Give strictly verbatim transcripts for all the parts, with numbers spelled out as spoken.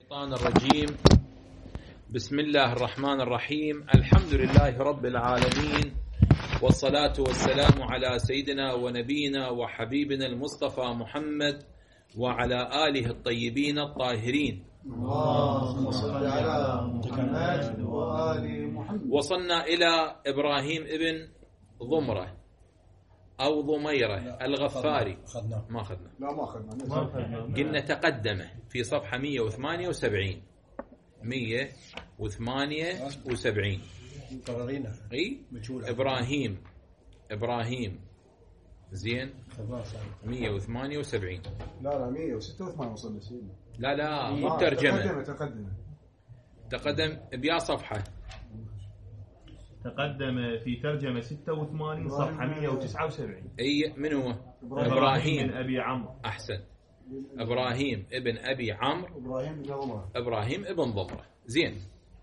الشيطان الرجيم. بسم الله الرحمن الرحيم. الحمد لله رب العالمين، والصلاة والسلام على سيدنا ونبينا وحبيبنا المصطفى محمد وعلى آله الطيبين الطاهرين. اللهم صل على محمد وآل محمد. وصلنا إلى إبراهيم ابن ضمرة أو ضميرة الغفاري. ما أخذنا لا ما أخذنا قلنا تقدمه في صفحة مئة وثمانية وسبعين مئة وثمانية وسبعين. اي ابراهيم ابراهيم زين مئة وثمانية وسبعين. لا لا مئة وستة وثمانين وصلنا سيدنا. لا لا مو ترجمة. تقدم تقدم تقدم بيا صفحة. تقدم في ترجمة ستة وثمانين صفحة مئة وتسعة وسبعين. اي من هو؟ إبراهيم بن أبي عمرو. أحسن. إبراهيم ابن أبي عمرو. إبراهيم بن ضمرة. إبراهيم ابن ضمرة. زين.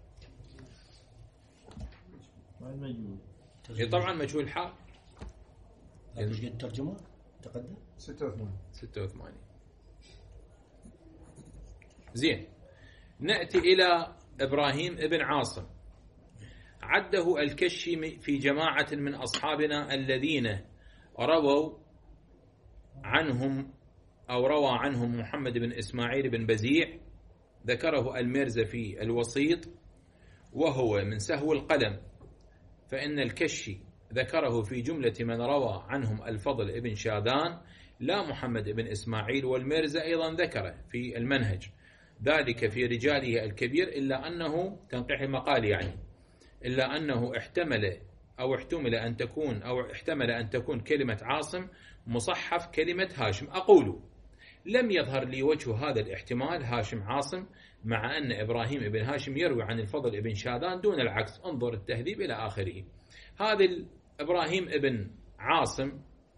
طبعا مجهول حال. ايش قد ترجمه؟ تقدم ستة وثمانين. ستة وثمانين. زين. نأتي إلى إبراهيم ابن عاصم. عده الكشي في جماعة من أصحابنا الذين رووا عنهم أو روى عنهم محمد بن إسماعيل بن بزيع، ذكره الميرزا في الوسيط وهو من سهو القلم، فإن الكشي ذكره في جملة من روى عنهم الفضل ابن شاذان لا محمد بن إسماعيل، والميرزا أيضا ذكره في المنهج ذلك في رجاله الكبير، إلا أنه تنقيح المقال يعني إلا أنه احتمل أو احتمل أن تكون أو احتمل أن تكون كلمة عاصم مصحف كلمة هاشم. أقول لم يظهر لي وجه هذا الاحتمال هاشم عاصم، مع أن إبراهيم ابن هاشم يروي عن الفضل ابن شاذان دون العكس. انظر التهذيب إلى آخره. هذا إبراهيم ابن عاصم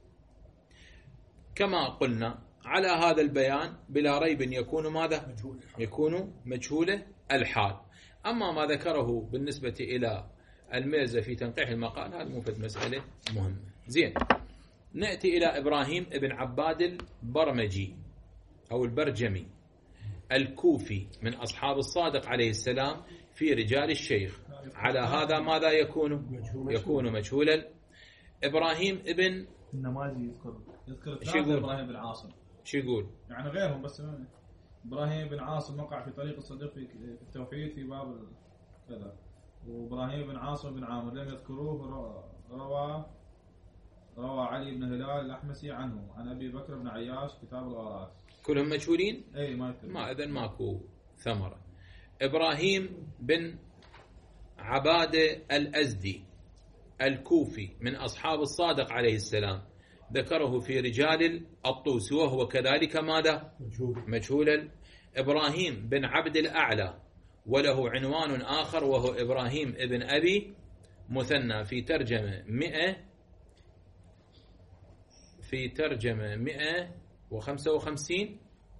كما قلنا على هذا البيان بلا ريب يكون ماذا؟ يكون مجهول الحال. أما ما ذكره بالنسبة إلى الميرزا في تنقيح المقال هذا مفيد مسألة مهمة. زين. نأتي إلى إبراهيم ابن عباد البرمجي أو البرجمي الكوفي من أصحاب الصادق عليه السلام في رجال الشيخ. على هذا ماذا يكون؟ يكون مجهولا. إبراهيم ابن النمازي يذكر يذكر شو يقول؟ إبراهيم بن عاصم شو يقول؟ يعني غيرهم، بس إبراهيم بن عاصم وقع في طريق الصديق في التوحيد في باب كذا، وإبراهيم بن عاصم بن عامر لم يذكروه. روى روى علي بن هلال الأحمسي عنه عن أبي بكر بن عياش كتاب الغارات. كلهم مجهولين؟ أي ما يذكر. ما إذن ماكو ثمرة. إبراهيم بن عبادة الأزدي الكوفي من أصحاب الصادق عليه السلام ذكره في رجال الطوسي وهو كذلك ماذا؟ مجهول. إبراهيم بن عبد الأعلى وله عنوان آخر وهو إبراهيم ابن أبي مثنى في ترجمة مئة في ترجمة مئة وخمسة وخمسين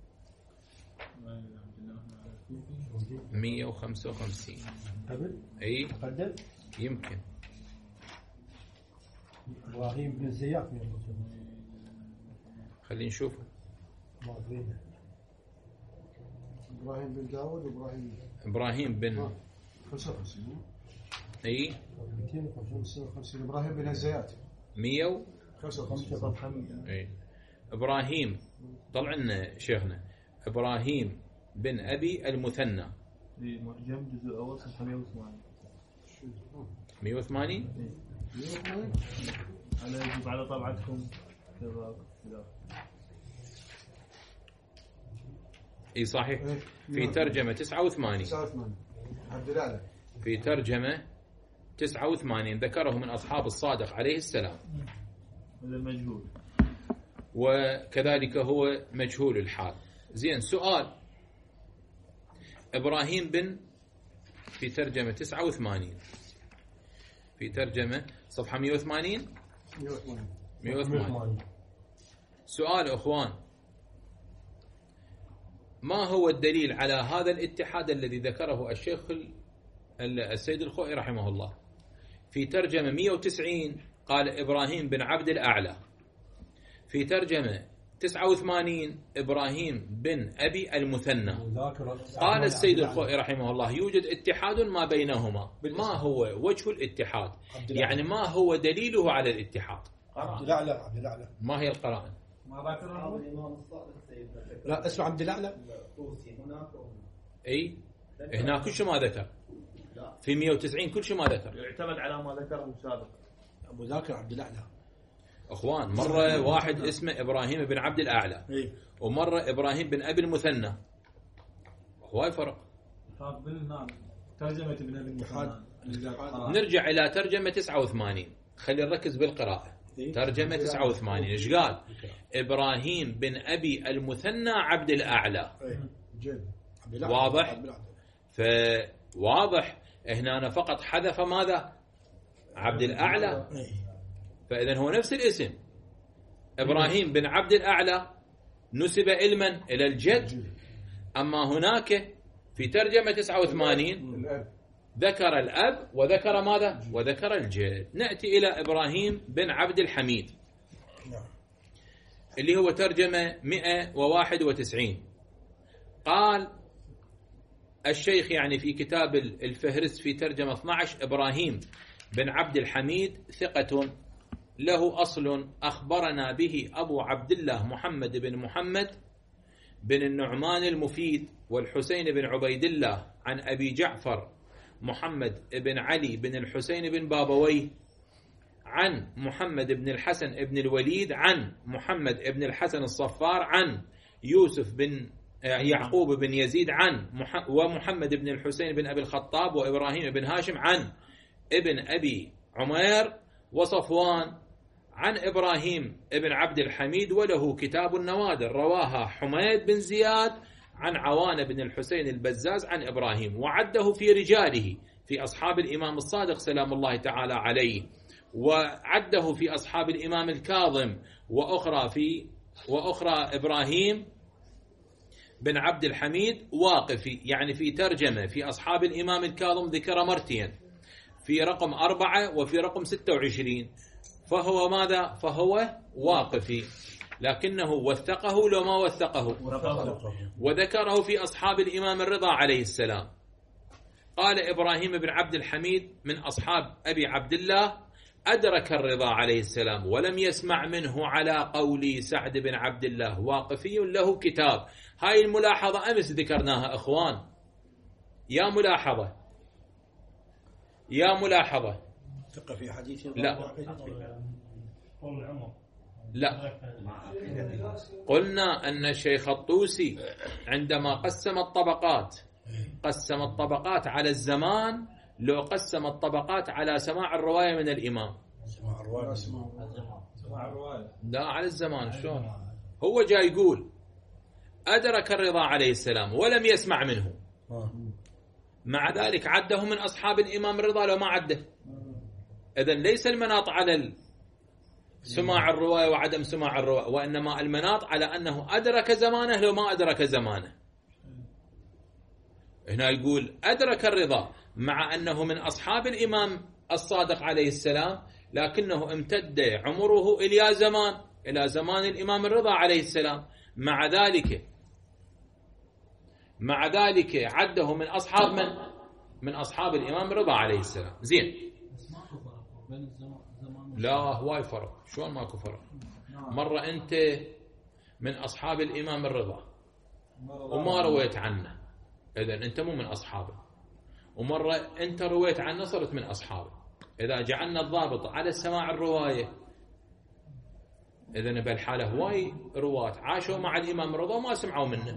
مئة وخمسة وخمسين. أي يمكن إبراهيم بن زياد. خلينا نشوف. إبراهيم بن داود وإبراهيم إبراهيم بن خمسة وخمسين. أي مئتين وخمسة وخمسين. إبراهيم بن الزيات مئة خمسة وخمسين. أي إبراهيم طلع لنا شيخنا إبراهيم بن أبي المثنى معجم جزء أول صفحة مئة وثمانين. مئة وثمانين على يجب على طبعتكم كذا. اي صحيح. في ترجمة تسعة وثمانين. عبد الأعلى في ترجمة تسعة وثمانين ذكره من أصحاب الصادق عليه السلام. هذا مجهول. وكذلك هو مجهول الحال. زين. سؤال. إبراهيم بن في ترجمة تسعة وثمانين في ترجمة صفحة مئة وثمانين مئة وثمانين. سؤال أخوان، ما هو الدليل على هذا الاتحاد الذي ذكره الشيخ السيد الخوئي رحمه الله؟ في ترجمة مئة وتسعين قال إبراهيم بن عبد الأعلى، في ترجمة تسعة وثمانين إبراهيم بن أبي المثنى. قال السيد الخوئي رحمه الله يوجد اتحاد ما بينهما. ما هو وجه الاتحاد؟ يعني ما هو دليله على الاتحاد؟ عبد الأعلى عبد الأعلى ما هي القرائن؟ ما ذكره الإمام الصادق سيدنا لا اسمه عبد الأعلى الطوسي هناك وهنا. أي هنا كل شيء ما ذكر، في مئة وتسعين كل شيء ما ذكر. يعتمد على ما ذكره سابقا. أبو ذاكر عبد الأعلى. أخوان مرة واحد اسمه إبراهيم بن عبد الأعلى إيه. ومرة إبراهيم بن أبي المثنى، هواي فرق. هنا ترجمة ابن أبي المثنى. نرجع إلى ترجمة تسعة وثمانين، خلي نركز بالقراءة. ترجمة تسعة وثمانين إيش قال؟ إبراهيم بن أبي المثنى عبد الأعلى. واضح؟ فواضح هنا أنا فقط حذف ماذا؟ عبد الأعلى. فإذا هو نفس الاسم إبراهيم بن عبد الأعلى نسب علما إلى الجد، أما هناك في ترجمة تسعة وثمانين ذكر الأب وذكر ماذا؟ وذكر الجد. نأتي إلى إبراهيم بن عبد الحميد اللي هو ترجمة مئة وواحد وتسعين. قال الشيخ يعني في كتاب الفهرست في ترجمة اثني عشر إبراهيم بن عبد الحميد ثقة له أصل أخبرنا به أبو عبد الله محمد بن محمد بن النعمان المفيد والحسين بن عبيد الله عن أبي جعفر محمد بن علي بن الحسين بن بابويه عن محمد بن الحسن بن الوليد عن محمد بن الحسن الصفار عن يوسف بن يعقوب بن يزيد عن ومحمد بن الحسين بن أبي الخطاب وإبراهيم بن هاشم عن ابن أبي عمير وصفوان عن إبراهيم بن عبد الحميد وله كتاب النوادر رواها حميد بن زياد عن عوان بن الحسين البزاز عن إبراهيم، وعده في رجاله في أصحاب الإمام الصادق سلام الله تعالى عليه، وعده في أصحاب الإمام الكاظم، وأخرى في وأخرى إبراهيم بن عبد الحميد واقفي، يعني في ترجمة في أصحاب الإمام الكاظم ذكر مرتين في رقم أربعة وفي رقم ستة وعشرين، فهو ماذا؟ فهو واقفي، لكنه وثقه لو ما وثقه، وذكره في أصحاب الإمام الرضا عليه السلام. قال إبراهيم بن عبد الحميد من أصحاب أبي عبد الله أدرك الرضا عليه السلام ولم يسمع منه على قول سعد بن عبد الله، واقفي له كتاب. هاي الملاحظة أمس ذكرناها أخوان، يا ملاحظة يا ملاحظة ثقة في حديث لا لا قلنا أن الشيخ الطوسي عندما قسم الطبقات قسم الطبقات على الزمان، لو قسم الطبقات على سماع الرواية من الإمام. سماع الرواية سماع الرواية لا على الزمان. شلون هو جاي يقول أدرك الرضا عليه السلام ولم يسمع منه، مع ذلك عده من أصحاب الإمام الرضا لو ما عده. إذن ليس المناط على سماع الرواية وعدم سماع الرواية، وإنما المناط على أنه أدرك زمانه لو ما أدرك زمانه. هنا يقول أدرك الرضا مع أنه من أصحاب الإمام الصادق عليه السلام، لكنه امتد عمره إلى زمان إلى زمان الإمام الرضا عليه السلام، مع ذلك مع ذلك عده من أصحاب من من أصحاب الإمام الرضا عليه السلام. زين، لا هواي فرق. شلون ماكو فرق؟ مرة أنت من أصحاب الإمام الرضا وما رويت عنه، إذن أنت مو من أصحابه، ومرة أنت رويت عنه صرت من أصحابه. إذا جعلنا الضابط على سماع الرواية، إذن بالحالة هواي رواة عاشوا مع الإمام الرضا وما سمعوا منه.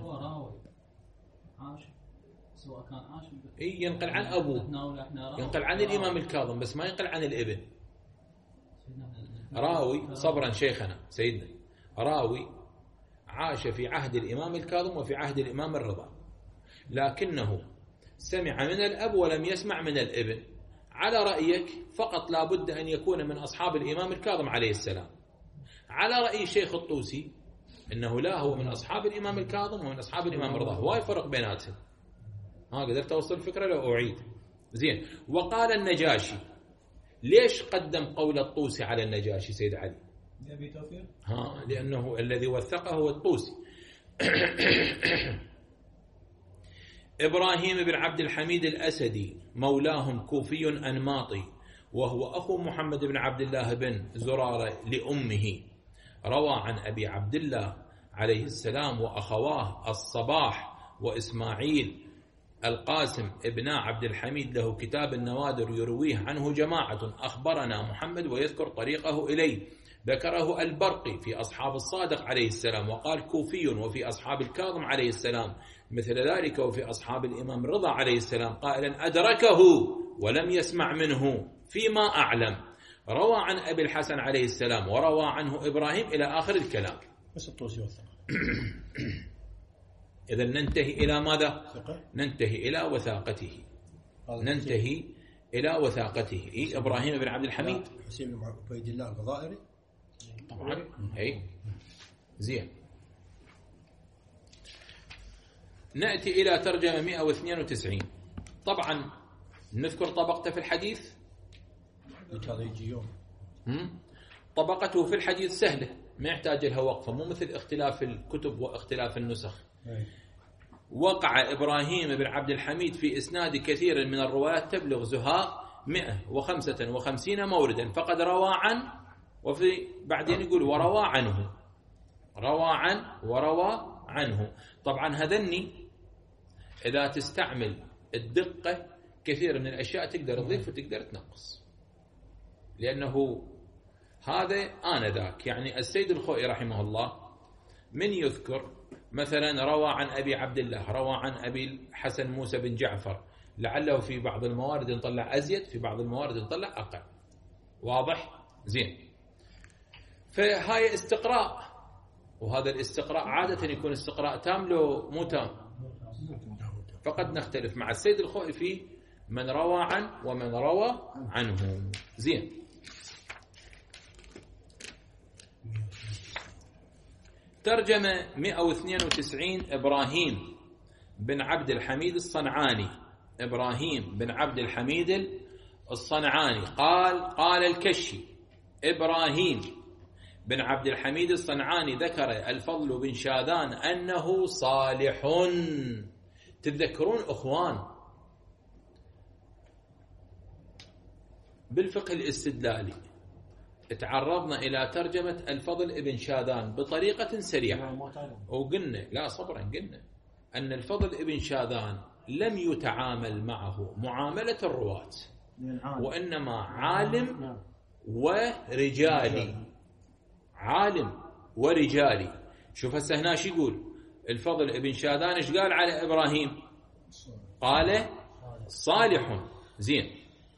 سواء كان عاش إيه ينقل عن أبوه، ينقل عن الإمام الكاظم بس ما ينقل عن الابن. راوي صبرا شيخنا سيدنا راوي عاش في عهد الإمام الكاظم وفي عهد الإمام الرضا، لكنه سمع من الأب ولم يسمع من الابن. على رأيك فقط لا بد أن يكون من أصحاب الإمام الكاظم عليه السلام. على رأي الشيخ الطوسي إنه لا، هو من أصحاب الإمام الكاظم ومن أصحاب الإمام الرضا. هواي فرق بيناتهم. ها قدرت أوصل الفكرة لو أعيد. زين، وقال النجاشي. ليش قدم قول الطوسي على النجاشي سيد علي؟ أبي توفيق. ها لأنه الذي وثقه هو الطوسي. إبراهيم بن عبد الحميد الأسدي مولاهم كوفي أنماطي، وهو أخو محمد بن عبد الله بن زرارة لأمه، روى عن أبي عبد الله عليه السلام وأخواه الصباح وإسماعيل القاسم ابن عبد الحميد، له كتاب النوادر يرويه عنه جماعة. أخبرنا محمد ويذكر طريقه إليه. ذكره البرقي في أصحاب الصادق عليه السلام، وقال كوفي وفي أصحاب الكاظم عليه السلام، مثل ذلك وفي أصحاب الإمام رضا عليه السلام، قائلا أدركه ولم يسمع منه فيما أعلم. روى عن أبي الحسن عليه السلام وروى عنه إبراهيم إلى آخر الكلام. بس الطوسي وثق. إذا ننتهي إلى ماذا؟ ثقة. ننتهي إلى وثاقته. ننتهي إلى وثاقته. إيه؟ إبراهيم بن عبد الحميد حسين بن عبيد الله الغضائري طبعا. أي زين. نأتي إلى ترجمة مئة واثنين وتسعين. طبعا نذكر طبقته في الحديث. هذا يجي يوم. طبقته في الحديث سهلة، ما يحتاج لها وقفة، مو مثل اختلاف الكتب واختلاف النسخ. وقع إبراهيم بن عبد الحميد في إسناد كثير من الروايات تبلغ زهاء مئة وخمسة وخمسين موردا، فقد روى عن، وفي بعدين يقول وروى عنه، روى عن وروى عنه. طبعا هذني إذا تستعمل الدقة كثير من الأشياء تقدر تضيف وتقدر تنقص، لأنه هذا آنذاك. يعني السيد الخوئي رحمه الله من يذكر مثلا روى عن أبي عبد الله، روى عن أبي الحسن موسى بن جعفر، لعله في بعض الموارد نطلع أزيد، في بعض الموارد نطلع أقل. واضح؟ زين. فهاي استقراء، وهذا الاستقراء عادة يكون استقراء تام لو مو تام، فقد نختلف مع السيد الخوئي في من روى عن ومن روى عنه. زين. ترجمة مئة واثنين وتسعين. إبراهيم بن عبد الحميد الصنعاني. إبراهيم بن عبد الحميد الصنعاني قال قال الكشي إبراهيم بن عبد الحميد الصنعاني ذكر الفضل بن شاذان أنه صالح. تتذكرون أخوان بالفقه الاستدلالي تعرضنا إلى ترجمة الفضل ابن شاذان بطريقة سريعة، وقلنا لا صبرا قلنا أن الفضل ابن شاذان لم يتعامل معه معاملة الرواة، وإنما عالم ورجالي، عالم ورجالي. شوف هسه هنا شو يقول الفضل ابن شاذان، ايش قال على إبراهيم؟ قال صالح. زين.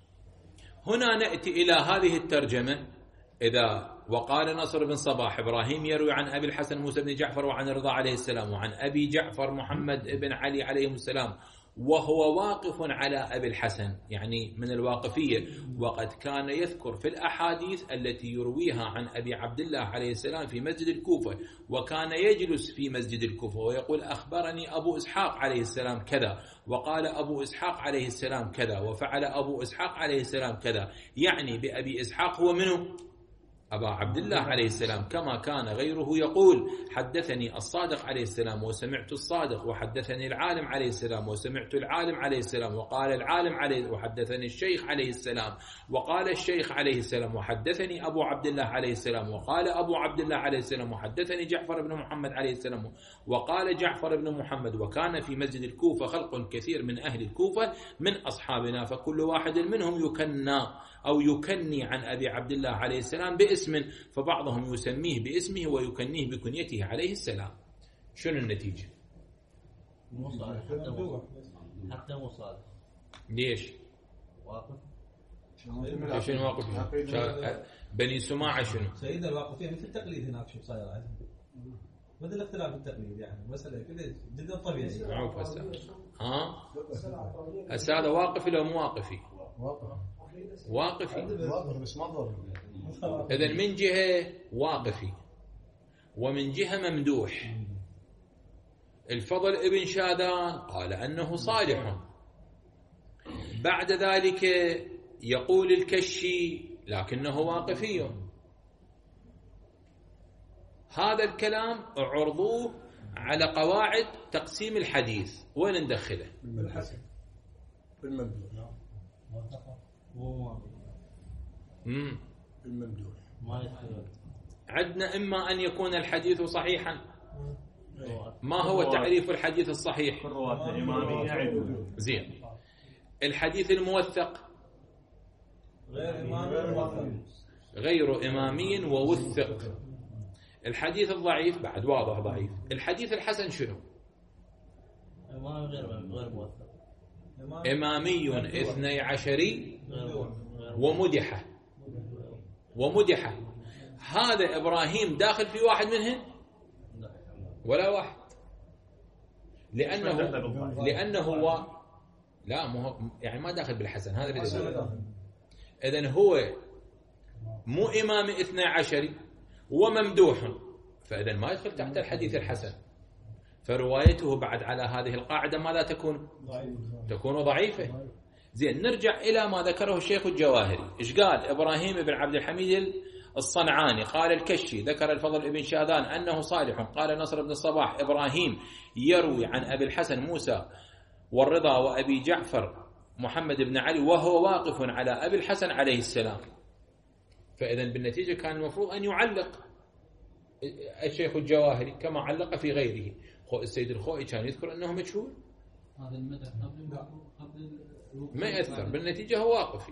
هنا نأتي إلى هذه الترجمة. إذا وقال نصر بن صباح إبراهيم يروي عن أبي الحسن موسى بن جعفر وعن رضا عليه السلام وعن أبي جعفر محمد بن علي عليه السلام، وهو واقف على أبي الحسن، يعني من الواقفية. وقد كان يذكر في الأحاديث التي يرويها عن أبي عبد الله عليه السلام في مسجد الكوفة، وكان يجلس في مسجد الكوفة ويقول أخبرني أبو إسحاق عليه السلام كذا، وقال أبو إسحاق عليه السلام كذا، وفعل أبو إسحاق عليه السلام كذا. يعني بأبي إسحاق هو منه أبا عبد الله عليه السلام، كما كان غيره يقول حدثني الصادق عليه السلام وسمعت الصادق، وحدثني العالم عليه السلام وسمعت العالم عليه السلام، وقال العالم عليه وحدثني الشيخ عليه السلام، وقال الشيخ عليه السلام وحدثني أبو عبد الله عليه السلام، وقال أبو عبد الله عليه السلام وحدثني جعفر بن محمد عليه السلام، وقال جعفر بن محمد. وكان في مسجد الكوفة خلق كثير من أهل الكوفة من أصحابنا، فكل واحد منهم يكنى أو يكني عن أبي عبد الله عليه السلام باسم، فبعضهم يسميه باسمه ويكنيه بكنيته عليه السلام. شنو النتيجة؟ مو صالح، حتى مو صالح. ليش؟ واقف. شنو واقف؟ بني سماعة شنو؟ سيد الواقفية مثل التقليد هناك شو صاير عندهم، مثل الاختلاف التقليد، يعني مسألة كذا جدا طبيعي. معروف هسه. ها؟ هسه هذا واقفي لو مو واقفي؟ واقفي. واقف بس ما ضر. إذن من جهة واقفي ومن جهة ممدوح. الفضل ابن شاذان قال أنه صالح، بعد ذلك يقول الكشي لكنه واقفي. هذا الكلام عرضوه على قواعد تقسيم الحديث، وين ندخله؟ بالحسن بالممدوح مم. بالممدوح ما يصير. عندنا إما أن يكون الحديث صحيحا. إيه. ما هو تعريف الحديث الصحيح؟ الرواة الإمامية عدل. زين. الحديث الموثق غير إمام موثق. غير إمامي ووثق. الحديث الضعيف بعد واضح ضعيف. الحديث الحسن شنو؟ إمام غير غير موثق. إمامي اثني عشري غير غير ومدحة ومدحة. هذا إبراهيم داخل في واحد منهم ولا واحد؟ لأنه لأنه هو لا مو يعني ما داخل بالحسن. هذا اللي إذن هو مو إمام اثني عشري وممدوح، فإذا ما يدخل تحت الحديث الحسن. فروايته بعد على هذه القاعدة ماذا تكون؟ تكون ضعيفة. زين، نرجع إلى ما ذكره الشيخ الجواهري. إيش قال إبراهيم بن عبد الحميد الصنعاني؟ قال الكشي ذكر الفضل بن شاذان أنه صالح. قال نصر بن الصباح إبراهيم يروي عن أبي الحسن موسى والرضا وأبي جعفر محمد بن علي وهو واقف على أبي الحسن عليه السلام. فإذا بالنتيجة كان المفروض أن يعلق الشيخ الجواهري كما علق في غيره. السيد الخوئي كان يذكر أنه مجهول، هذا المدح قبل قبل ما يأثر، بالنتيجة هو واقفي.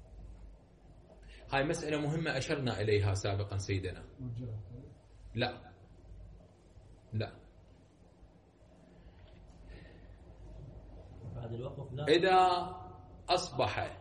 هاي مسألة مهمة أشرنا إليها سابقا سيدنا. لا لا بعد الوقف لا. إذا أصبح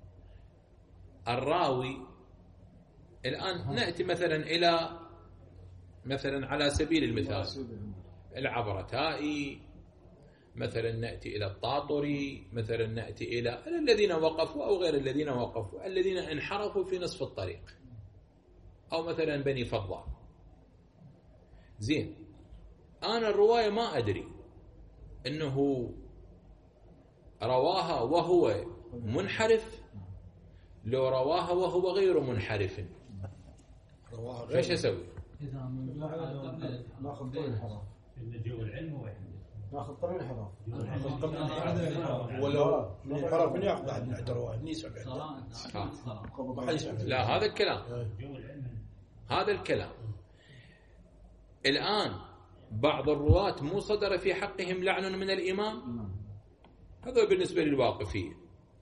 الراوي الآن نأتي مثلا إلى مثلا على سبيل المثال العبرتائي، مثلا نأتي إلى الطاطري، مثلا نأتي إلى الذين وقفوا أو غير الذين وقفوا، الذين انحرفوا في نصف الطريق، أو مثلا بني فضة. زين، أنا الرواية ما أدري أنه رواها وهو منحرف لو رواها وهو غير منحرف، رواها غير فايش أسوي؟ إذا ممدوح قبل ناخذ طريق الحرام. النجوم العلم هو يحدث. ناخذ طريق الحرام. ولو من الحرام من ياخذ احد من عند روايه من يسمع آه. لا، هذا الكلام هذا الكلام الآن بعض الرواة مو صدر في حقهم لعن من الإمام، هذا بالنسبة للواقفية.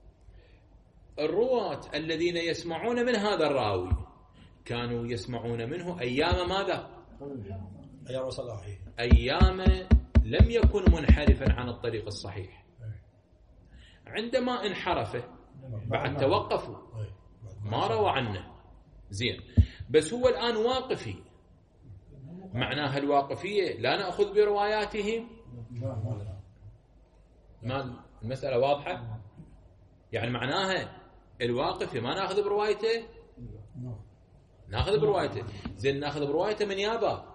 الرواة الذين يسمعون من هذا الراوي كانوا يسمعون منه أيام ماذا؟ ايام صلاحه، أيام لم يكن منحرفا عن الطريق الصحيح. عندما انحرف بعد توقفوا ما روى عنه. زين، بس هو الآن واقفي، معناها الواقفية لا نأخذ برواياتهم. ما المسألة واضحة؟ يعني معناها الواقفي ما نأخذ بروايته، نأخذ بروايته. زين، نأخذ بروايته من يابا،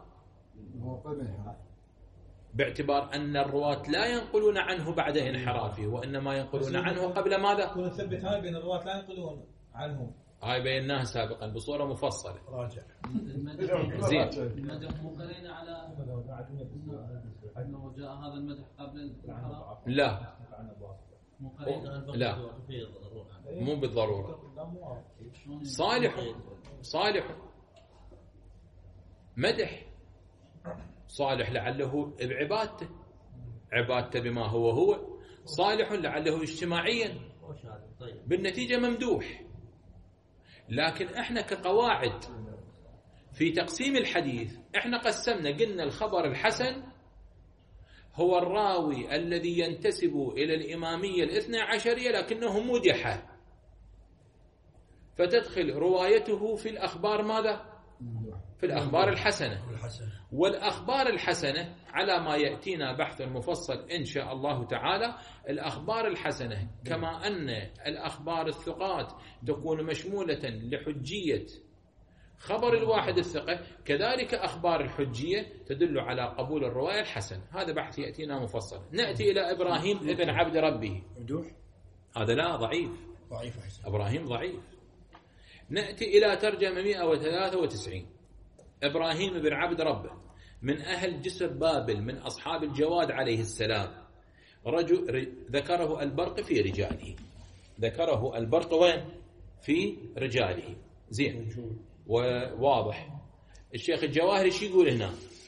باعتبار أن الرواة لا ينقلون عنه بعد انحرافه، وإنما ينقلون عنه قبل ماذا؟ كنا نثبت هاي بين الرواة لا ينقلون عنهم. هاي بيناها سابقا بصورة مفصلة. راجع. زين، المدح مو قرينا على أنه جاء هذا المدح قبل الانحراف؟ لا مو قرينا. لا مو بالضرورة. صالح صالح مدح صالح لعله بعبادته، عبادته بما هو هو صالح لعله اجتماعيا، بالنتيجة ممدوح. لكن احنا كقواعد في تقسيم الحديث احنا قسمنا، قلنا الخبر الحسن هو الراوي الذي ينتسب إلى الإمامية الاثنى عشرية لكنه مدح، فتدخل روايته في الأخبار ماذا؟ في الأخبار الحسنة. والأخبار الحسنة على ما يأتينا بحث مفصل إن شاء الله تعالى. الأخبار الحسنة كما أن الأخبار الثقات تكون مشمولة لحجية خبر الواحد الثقة، كذلك أخبار الحجية تدل على قبول الرواية الحسن. هذا بحث يأتينا مفصل. نأتي إلى إبراهيم ابن عبد ربه. ممدوح هذا لا ضعيف، ضعيف أحسن. إبراهيم ضعيف. نأتي إلى ترجمة مئة وثلاثة وتسعين. إبراهيم بن عبد ربه من أهل جسر بابل من أصحاب الجواد عليه السلام، رجل ذكره البرق في رجاله، ذكره البرق وين؟ في رجاله. زين وواضح. الشيخ الجواهري شو يقول هنا؟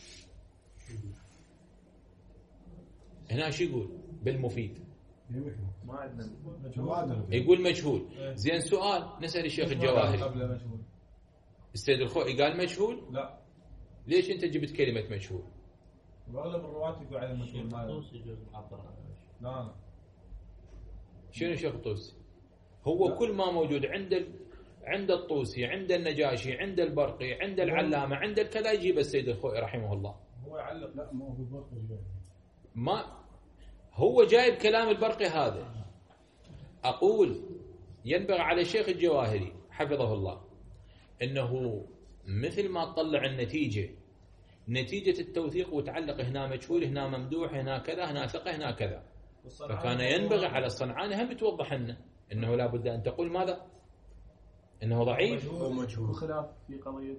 هنا شو يقول بالمفيد؟ ما عندنا يقول مجهول. زين سؤال نسأل الشيخ الجواهري. قبل مجهول. السيد الخوئي قال مجهول؟ لا. ليش انت جبت كلمة مجهول؟ واغلب الرواة يقول على مجهول. ما الطوسي يجوز معبر عنه. لا لا. شنو الشيخ الطوسي؟ هو لا. كل ما موجود عند ال... عند الطوسي، عند النجاشي، عند البرقي، عند العلامة، عند الكذا يجيب السيد الخوئي رحمه الله. هو يعلق. لا ما هو البرقي جاي. ما هو جايب كلام البرقي هذا. أقول ينبغي على الشيخ الجواهري حفظه الله إنه مثل ما تطلع النتيجة، نتيجة التوثيق وتعلق هنا مجهول، هنا ممدوح، هنا كذا، هنا ثقة، هنا كذا. فكان ينبغي على الصنعاني هم توضح لنا إنه لا بد أن تقول ماذا؟ إنه ضعيف ومجهول. وخلاف في قضية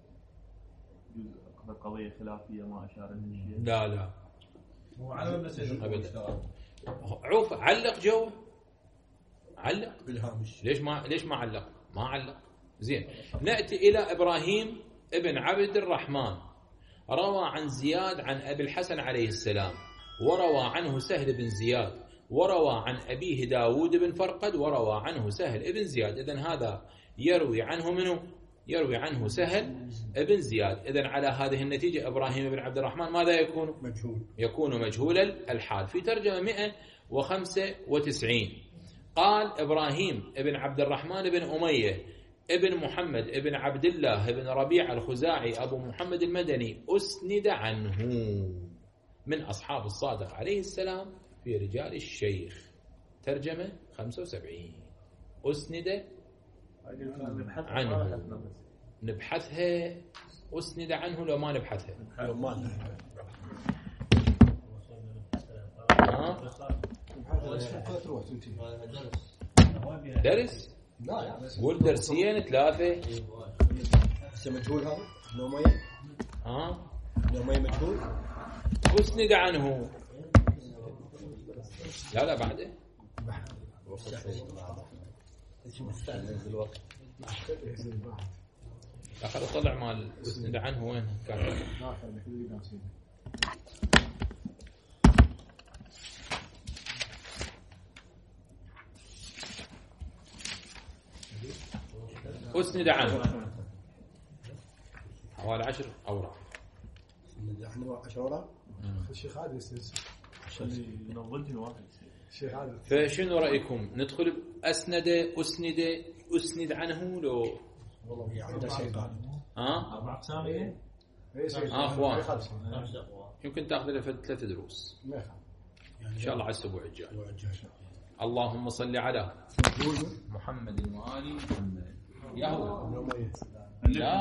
القضية خلافية ما أشار إليه. لا لا هو على ابن سيد أبدا. عوف علق جو علق بالهامش. ليش ما ليش ما علق؟ ما علق. زين نأتي إلى إبراهيم ابن عبد الرحمن، روى عن زياد عن أبي الحسن عليه السلام، وروى عنه سهل بن زياد، وروى عن أبيه داود بن فرقد، وروى عنه سهل ابن زياد. إذن هذا يروي عنه منه يروي عنه سهل ابن زياد. إذن على هذه النتيجة إبراهيم بن عبد الرحمن ماذا يكون؟ مجهول. يكون مجهول الحال. في ترجمة مئة وخمسة وتسعين قال إبراهيم ابن عبد الرحمن بن أمية ابن محمد ابن عبد الله ابن ربيع الخزاعي أبو محمد المدني أسند عنه من أصحاب الصادق عليه السلام في رجال الشيخ. ترجمة خمسة وسبعين. أسند عنه. نبحثها أسند عنه لو ما نبحثها. لو ما درس؟ لا يعني قول درسين ثلاثة. هسه مجهول هذا؟ لو ما ي... ها؟ لو ما مجهول؟ أسند عنه. لا لا بعده. أخذ أطلع مال أسند عنه وين كان؟ أسند عنه حوالي عشر أوراق. احنا عشر أوراق. الشيخ عادل يستنسخ. نضلتي واحد. الشيخ عادل. فشنو رأيكم؟ ندخل أسند أسند أسند عنه لو والله يعني شيء قال. ها؟ أربع أقسام إيه؟ آه أخوان يمكن تأخذ له ثلاث دروس إن شاء الله على الأسبوع الجاي. اللهم صل على محمد وآل محمد. يا هو لا